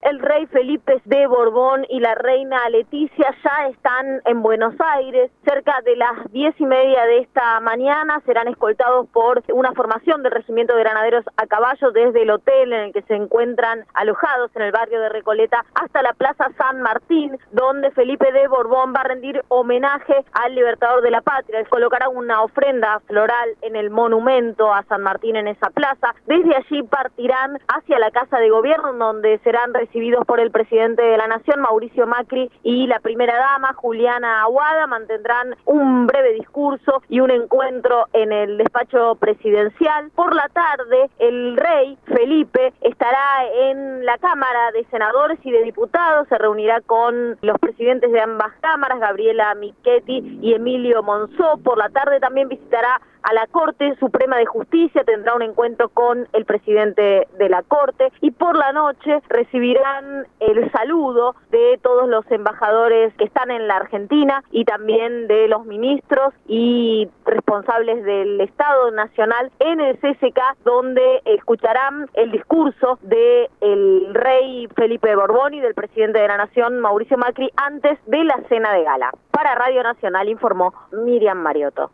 El rey Felipe de Borbón y la reina Leticia ya están en Buenos Aires. Cerca de las 10:30 de esta mañana serán escoltados por una formación del Regimiento de Granaderos a Caballo desde el hotel en el que se encuentran alojados en el barrio de Recoleta hasta la Plaza San Martín, donde Felipe de Borbón va a rendir homenaje al libertador de la patria. Colocará una ofrenda floral en el monumento a San Martín en esa plaza. Desde allí partirán hacia la Casa de Gobierno, donde serán recibidos por el presidente de la Nación, Mauricio Macri, y la primera dama, Juliana Aguada. Mantendrán un breve discurso y un encuentro en el despacho presidencial. Por la tarde, el rey Felipe estará en la Cámara de Senadores y de Diputados, se reunirá con los presidentes de ambas cámaras, Gabriela Michetti y Emilio Monzó. Por la tarde también visitará a la Corte Suprema de Justicia, tendrá un encuentro con el presidente de la Corte, y por la noche recibirán el saludo de todos los embajadores que están en la Argentina y también de los ministros y responsables del Estado Nacional en el CCK, donde escucharán el discurso del rey Felipe de Borbón y del presidente de la Nación, Mauricio Macri, antes de la cena de gala. Para Radio Nacional informó Miriam Mariotto.